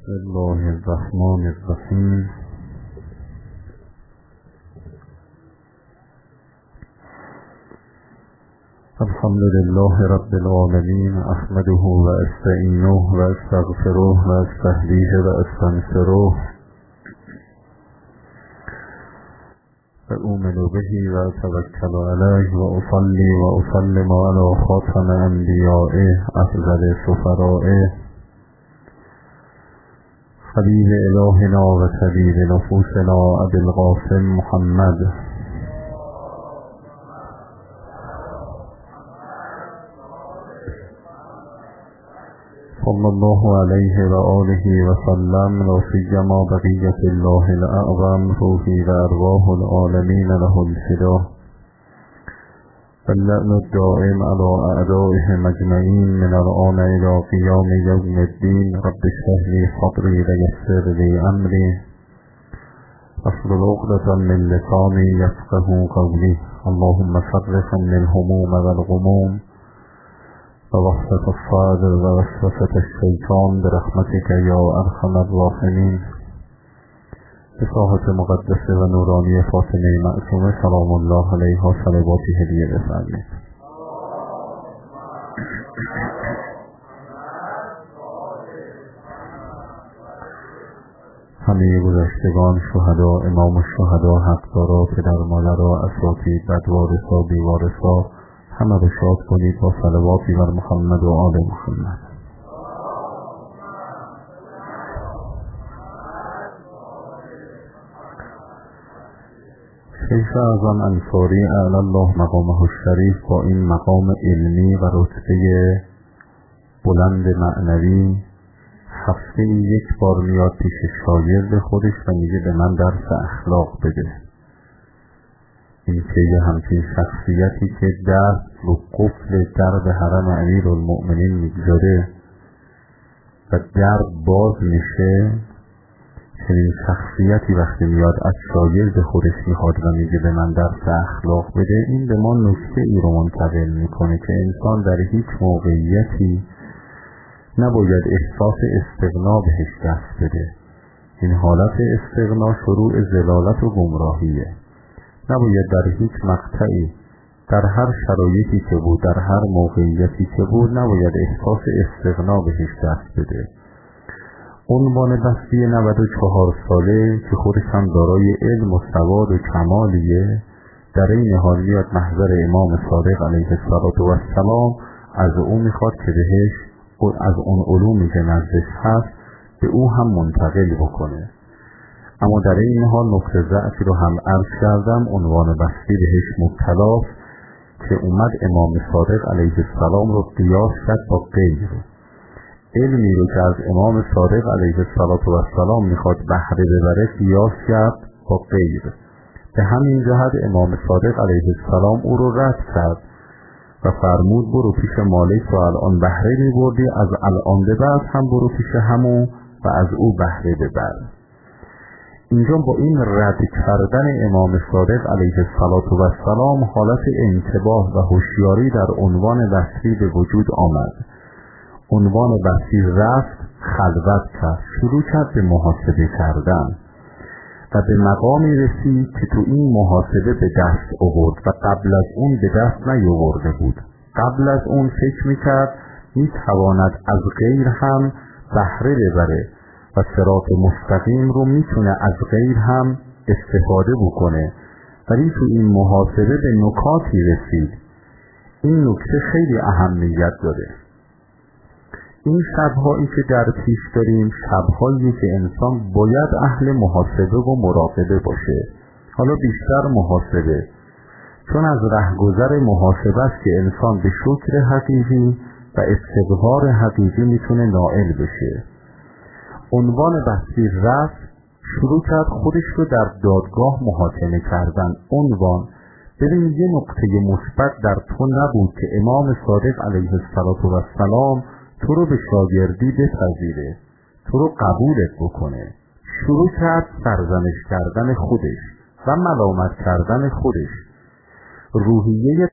بسم الله الرحمن الرحیم. الحمد لله رب العالمین، احمده و استعینه و استغفره و استهدیه و استنصره و اؤمن به و اتوکل علیه و اصلی و اسلم علی خاتم انبیائه افضل سفرائه حبیب الهنا و طبیب نفوسنا ابی القاسم محمد صلی الله علیه و آله و سلم، لا سیما بقیة الله الاعظم روحی و ارواح العالمین له الفدا، واللعن الدائم على اعدائهم اجمعین من الآن الى قیام یوم الدین. رب اشرح لی صدری و یسر لی امری واحلل عقدة من لسانی یفقهوا قولی. اللهم فرج عن الهموم والغموم ووحشة الصدر ووسوسة الشیطان برحمتك یا ارحم الراحمین. به ساحت مقدسه و نورانی فاطمه معصومه سلام الله علیها صلواتی هدیه بفرمایید. همه گذشتگان، شهدا، امام الشهدا، حقدارا، پدر مادرها، اساتید، بدوارثا، بیوارثا، همه رو شاد کنید با صلواتی بر محمد و آل محمد. شیخ اعظم انصاری اعلی الله مقامه الشریف با این مقام علمی و رتبه بلند معنوی هفته یک بار میاد پیش شاگرد خودش و میگه به من درس اخلاق بده. این که یه همچین شخصیتی که دست رو قفل درب حرم امیرالمؤمنین میگذاره و درب باز میشه، چنین شخصیتی وقتی میاد از شاگرد خودش میخواد و میگه به من درس اخلاق بده، این به ما نکته ای رو منتقل میکنه که انسان در هیچ موقعیتی نباید احساس استغنا بهش دست بده. این حالت استغنا شروع ضلالت و گمراهیه. نباید در هیچ مقطعی، در هر شرایطی که بود، در هر موقعیتی که بود، نباید احساس استغنا بهش دست بده. عنوان بحثی 94 ساله که خودش هم دارای علم و سواد و کمالیه، در این حال میاد محضر امام صادق علیه السلام از او میخواد که بهش از اون علومی که نزدش هست به او هم منتقل بکنه. اما در این حال نقطه ضعفی رو هم عرض کردم، عنوان بحثی بهش مبتلاست که اومد امام صادق علیه السلام رو قیاس کرد با غیر. علمی رو که از امام صادق علیه السلام میخواد بهره ببره قیاس کرد با غیر. به همین جهت امام صادق علیه السلام او رو رد کرد و فرمود برو پیش مالک و الان بهره میبردی، از الان به بعد هم برو پیش همون و از او بهره ببر. اینجا با این رد کردن امام صادق علیه السلام حالت انتباه و هوشیاری در عنوان وصفی به وجود آمد. عنوان وصفی رفت، خلوت کرد، شروع کرد به محاسبه کردن و به مقامی رسید که تو این محاسبه به دست آورد و قبل از اون به دست نیاورده بود. قبل از اون فکر میکرد میتواند از غیر هم بهره ببره و صراط مستقیم رو میتونه از غیر هم استفاده بکنه، ولی تو این محاسبه به نکاتی رسید. این نکته خیلی اهمیت داره. این شبهایی که در پیش داریم شبهایی که انسان باید اهل محاسبه و مراقبه باشه. حالا بیشتر محاسبه، چون از رهگذر محاسبه است که انسان به شکر حقیقی و استقرار حقیقی میتونه نائل بشه. عنوان بحثی رفت، شروع کرد خودش رو در دادگاه محاکمه کردن. عنوان ببین یه نقطه مثبت در تو نبود که امام صادق علیه السلام تو رو به شاگردی بپذیره، تو رو قبولت بکنه. شروع کرد سرزنش کردن خودش و ملامت کردن خودش. روحیه